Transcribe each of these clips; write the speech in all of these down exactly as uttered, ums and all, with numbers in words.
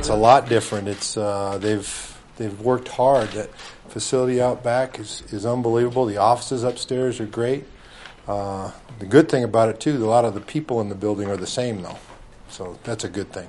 it's a lot different. It's uh, they've they've worked hard. That facility out back is, is unbelievable. The offices upstairs are great. Uh, the good thing about it too, a lot of the people in the building are the same though, so that's a good thing.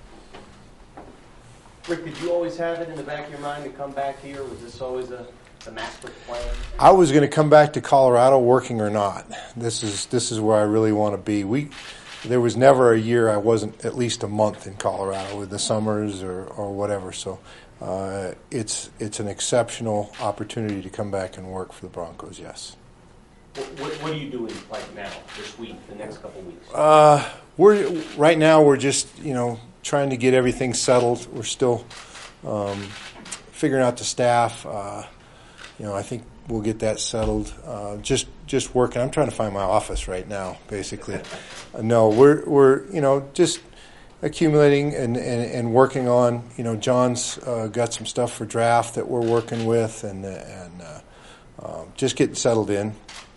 Rick, did you always have it in the back of your mind to come back here? Was this always a the master plan? I was going to come back to Colorado, working or not. This is this is where I really want to be. We there was never a year I wasn't at least a month in Colorado with the summers or, or whatever. So uh, it's it's an exceptional opportunity to come back and work for the Broncos. Yes. What, what, what are you doing like now, this week, the next couple of weeks? Uh, we're right now we're just you know trying to get everything settled. We're still um, figuring out the staff. Uh, You know, I think we'll get that settled. Uh, just, just working. I'm trying to find my office right now, basically. uh, no, we're, we're, you know, just accumulating and, and, and working on. You know, John's uh, got some stuff for draft that we're working with, and and uh, uh, just getting settled in.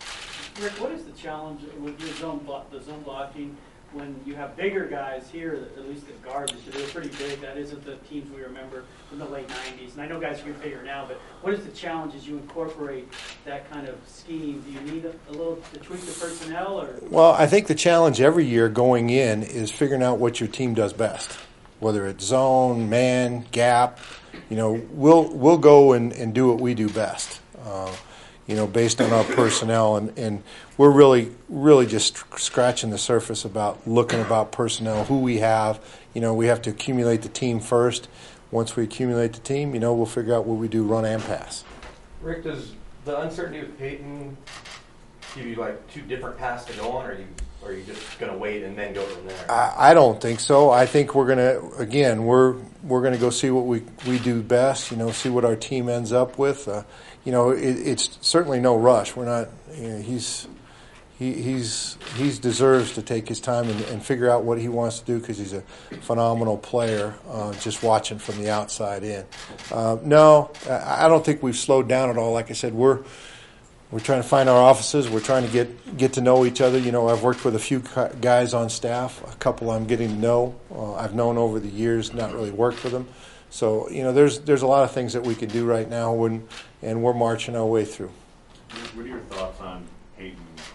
Rick, what is the challenge with your zone block, the zone blocking? When you have bigger guys here, at least the guards, they're pretty big. That isn't the teams we remember from the late nineties. And I know guys are getting bigger now, but what is the challenge as you incorporate that kind of scheme? Do you need a, a little to tweak the personnel? Or? Well, I think the challenge every year going in is figuring out what your team does best, whether it's zone, man, gap. You know, we'll we'll go and, and do what we do best. Uh, you know, based on our personnel, and, and we're really, really just scratching the surface about looking about personnel, who we have. You know, we have to accumulate the team first. Once we accumulate the team, you know, we'll figure out what we do, run and pass. Rick, does the uncertainty with Peyton give you like two different paths to go on, or are you, or are you just going to wait and then go from there? I, I don't think so. I think we're going to, again, we're we're going to go see what we, we do best, you know, see what our team ends up with. Uh, you know, it, it's certainly no rush. We're not, you know, he's, he, he's, he's deserves to take his time and, and figure out what he wants to do because he's a phenomenal player, uh, just watching from the outside in. Uh, no, I, I don't think we've slowed down at all. Like I said, we're, We're trying to find our offices. We're trying to get get to know each other. You know, I've worked with a few guys on staff. A couple I'm getting to know. Uh, I've known over the years, not really worked with them. So, you know, there's there's a lot of things that we can do right now, when, and we're marching our way through. What are your thoughts on Peyton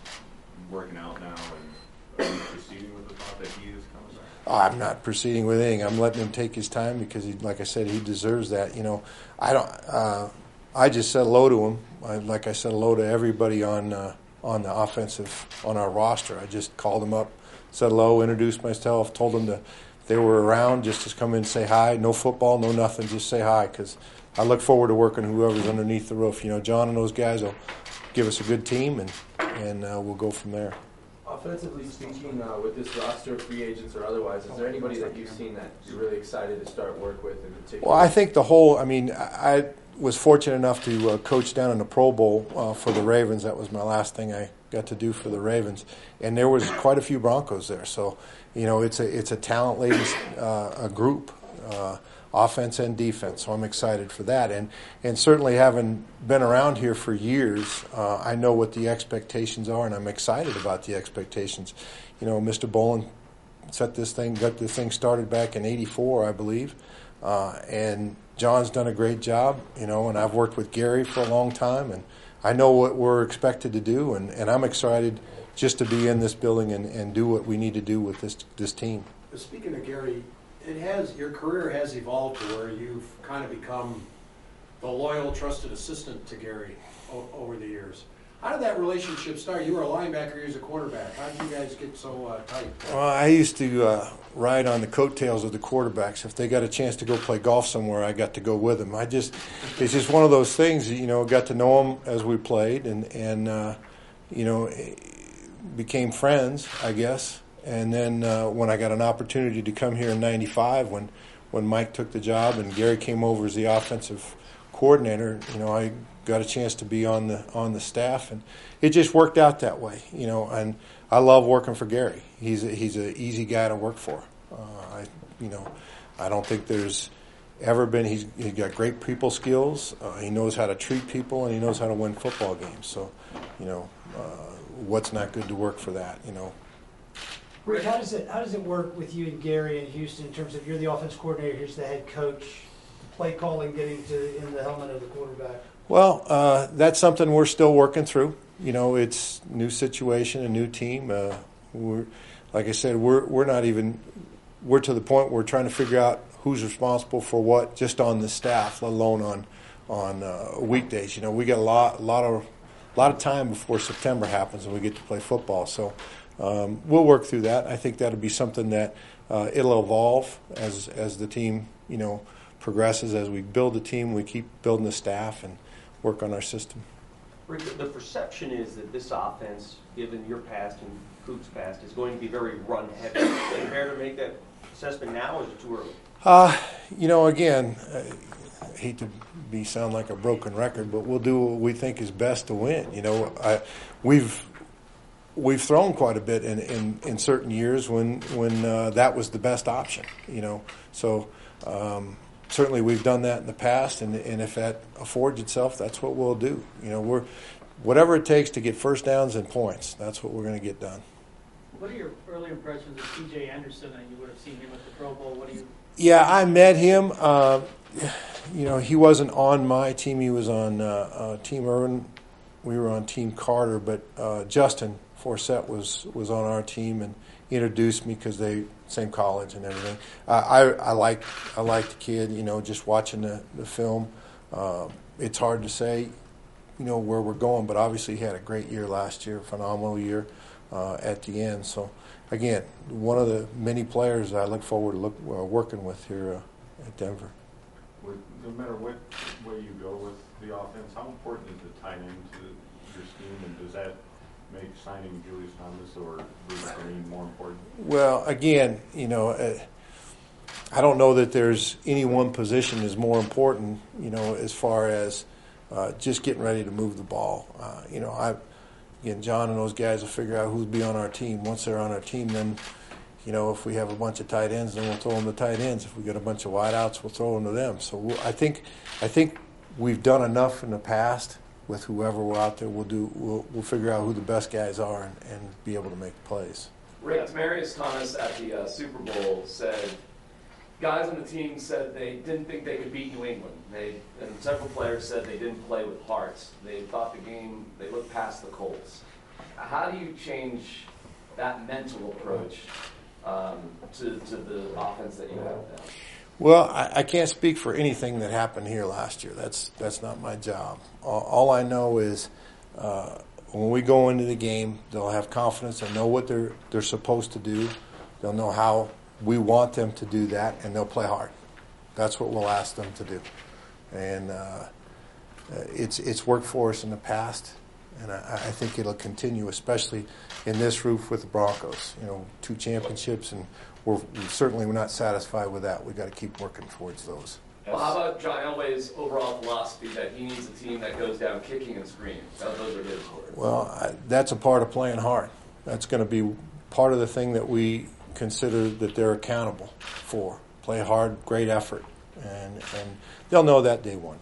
working out now, and are you proceeding with the thought that he is coming back? Oh, I'm not proceeding with anything. I'm letting him take his time because, he, like I said, he deserves that. You know, I don't. Uh, I just said hello to him. I, like I said hello to everybody on uh, on the offensive, on our roster. I just called them up, said hello, introduced myself, told them to, if they were around, just to come in and say hi. No football, no nothing, just say hi, because I look forward to working whoever's underneath the roof. You know, John and those guys will give us a good team, and, and uh, we'll go from there. Offensively speaking, uh, with this roster of free agents or otherwise, is there anybody that you've seen that you're really excited to start work with in particular? Well, I think the whole, I mean, I was fortunate enough to uh, coach down in the Pro Bowl uh, for the Ravens. That was my last thing I got to do for the Ravens, and there was quite a few Broncos there. So, you know, it's a it's a talent ladies uh, a group, uh, offense and defense. So I'm excited for that, and and certainly having been around here for years, uh, I know what the expectations are, and I'm excited about the expectations. You know, Mister Bolin set this thing, got this thing started back in eighty-four, I believe, uh, and John's done a great job, you know, and I've worked with Gary for a long time, and I know what we're expected to do, and, and I'm excited just to be in this building and, and do what we need to do with this this team. Speaking of Gary, it has your career has evolved to where you've kind of become the loyal, trusted assistant to Gary o- over the years. How did that relationship start? You were a linebacker, he was a quarterback. How did you guys get so uh, tight? Well, I used to uh, ride on the coattails of the quarterbacks. If they got a chance to go play golf somewhere, I got to go with them. I just, it's just one of those things, you know, got to know them as we played, and, and uh, you know, became friends, I guess. And then uh, when I got an opportunity to come here in ninety-five, when, when Mike took the job and Gary came over as the offensive coordinator, you know, I got a chance to be on the on the staff, and it just worked out that way, you know. And I love working for Gary. He's a, he's an easy guy to work for. Uh, I you know, I don't think there's ever been. He's he's got great people skills. Uh, he knows how to treat people, and he knows how to win football games. So, you know, uh, what's not good to work for that, you know. Rick, how does it how does it work with you and Gary in Houston in terms of you're the offense coordinator, here's the head coach, play calling, getting to in the helmet of the quarterback? Well, uh, that's something we're still working through. You know, it's a new situation, a new team. Uh, we're, like I said, we're we're not even we're to the point where we're trying to figure out who's responsible for what, just on the staff, let alone on on uh, weekdays. You know, we got a lot a lot of a lot of time before September happens and we get to play football. So um, we'll work through that. I think that'll be something that uh, it'll evolve as as the team, you know, progresses. As we build the team, we keep building the staff and work on our system. Rick, the perception is that this offense, given your past and Coop's past, is going to be very run heavy. Is it fair to make that assessment now, or is it too early? Uh, you know, again, I hate to be sound like a broken record, but we'll do what we think is best to win. You know, I, we've we've thrown quite a bit in, in, in certain years when when uh, that was the best option. You know, so um, certainly we've done that in the past, and and if that affords itself, that's what we'll do. You know, we're whatever it takes to get first downs and points. That's what we're going to get done. What are your early impressions of T J Anderson? And you would have seen him at the Pro Bowl. What do you? Yeah, I met him. Uh, you know, he wasn't on my team. He was on uh, uh, Team Irwin. We were on Team Carter, but uh, Justin Forsett was, was on our team and introduced me because they same college and everything. Uh, I I like I like the kid. You know, just watching the the film, uh, it's hard to say, you know, where we're going. But obviously, he had a great year last year, phenomenal year uh, at the end. So. Again, one of the many players I look forward to look, uh, working with here uh, at Denver. With, no matter what way you go with the offense, how important is the tight end to your scheme, and does that make signing Julius Thomas or Bruce Green more important? Well, again, you know, uh, I don't know that there's any one position is more important, you know, as far as uh, just getting ready to move the ball. Uh, you know, I. Again, John and those guys will figure out who'll be on our team. Once they're on our team, then, you know, if we have a bunch of tight ends, then we'll throw them to tight ends. If we got a bunch of wideouts, we'll throw them to them. So we'll, I think, I think we've done enough in the past with whoever we're out there. We'll do. We'll, we'll figure out who the best guys are and, and be able to make plays. Rick, Demarius Thomas at the uh, Super Bowl said, guys on the team said they didn't think they could beat New England. They and several players said they didn't play with heart. They thought the game, they looked past the Colts. How do you change that mental approach um, to, to the offense that you have now? Well, I, I can't speak for anything that happened here last year. That's that's not my job. All, all I know is uh, when we go into the game, they'll have confidence and know what they're they're supposed to do. They'll know how we want them to do that, and they'll play hard. That's what we'll ask them to do. And uh, it's it's worked for us in the past, and I, I think it'll continue, especially in this roof with the Broncos. You know, two championships, and we're, we certainly we're not satisfied with that. We've got to keep working towards those. Well, how about John Elway's overall philosophy that he needs a team that goes down kicking and screaming? Those are his words. Well, I, that's a part of playing hard. That's going to be part of the thing that we consider that they're accountable for. Play hard, great effort, and and they'll know that day one.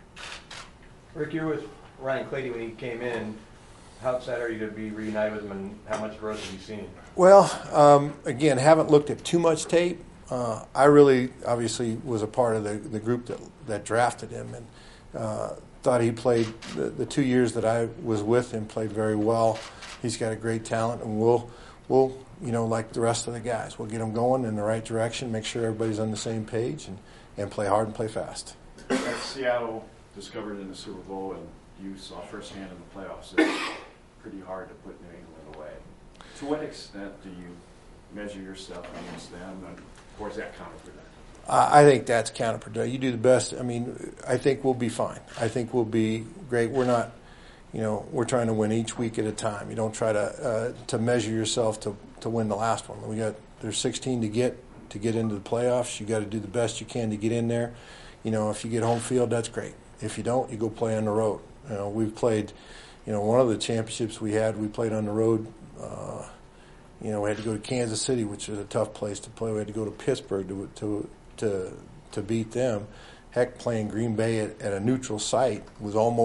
Rick, you were with Ryan Clady when he came in. How excited are you to be reunited with him, and how much growth have you seen? Well, um, again, haven't looked at too much tape. Uh, I really, obviously, was a part of the, the group that that drafted him, and uh, thought he played the, the two years that I was with him, played very well. He's got a great talent, and we'll we'll you know like the rest of the guys, we'll get him going in the right direction, make sure everybody's on the same page, and, and play hard and play fast. As Seattle discovered in the Super Bowl, and you saw firsthand in the playoffs, it's pretty hard to put New England away. To what extent do you measure yourself against them, and or is that counterproductive? I think that's counterproductive. You do the best. I mean, I think we'll be fine. I think we'll be great. We're not, you know, we're trying to win each week at a time. You don't try to uh, to measure yourself to, to win the last one. We got there's sixteen to get to get into the playoffs. You got to do the best you can to get in there. You know, if you get home field, that's great. If you don't, you go play on the road. You know, we've played. You know, one of the championships we had, we played on the road. Uh, you know, we had to go to Kansas City, which is a tough place to play. We had to go to Pittsburgh to to to, to beat them. Heck, playing Green Bay at, at a neutral site was almost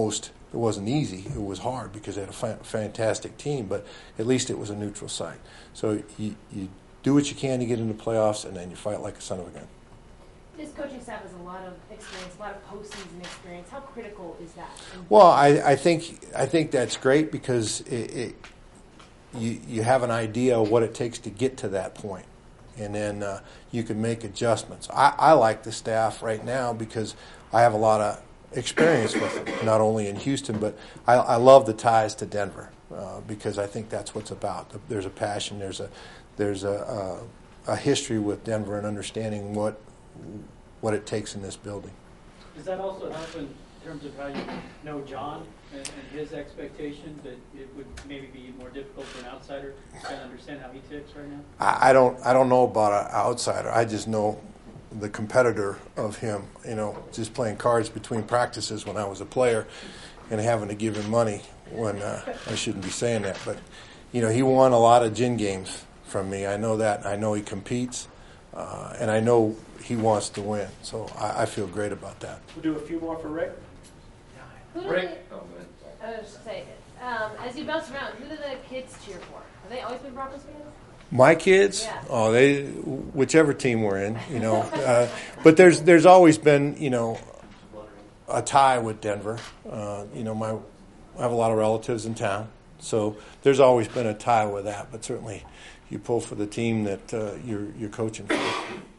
It wasn't easy. It was hard because they had a fa- fantastic team, but at least it was a neutral site. So you, you do what you can to get into playoffs, and then you fight like a son of a gun. This coaching staff has a lot of experience, a lot of postseason experience. How critical is that? Well, I, I think I think that's great because it, it you you have an idea of what it takes to get to that point, and then uh, you can make adjustments. I, I like the staff right now because I have a lot of experience with them, not only in Houston, but I, I love the ties to Denver uh, because I think that's what's about. There's a passion. There's a there's a, a, a history with Denver and understanding what what it takes in this building. Does that also help in terms of how you know John and, and his expectations, that it would maybe be more difficult for an outsider to kind of understand how he ticks right now? I, I don't I don't know about an outsider. I just know the competitor of him, you know, just playing cards between practices when I was a player and having to give him money when uh, I shouldn't be saying that. But, you know, he won a lot of gin games from me. I know that. I know he competes, uh, and I know he wants to win. So I, I feel great about that. We'll do a few more for Rick. Who do Rick? they, Oh, go ahead. I was just saying, um, as you bounce around, who do the kids cheer for? Have they always been Broncos fans? My kids, Yeah. oh, they whichever team we're in, you know. Uh, but there's there's always been, you know, a tie with Denver. Uh, you know, my I have a lot of relatives in town, so there's always been a tie with that. But certainly, you pull for the team that uh, you're you're coaching for.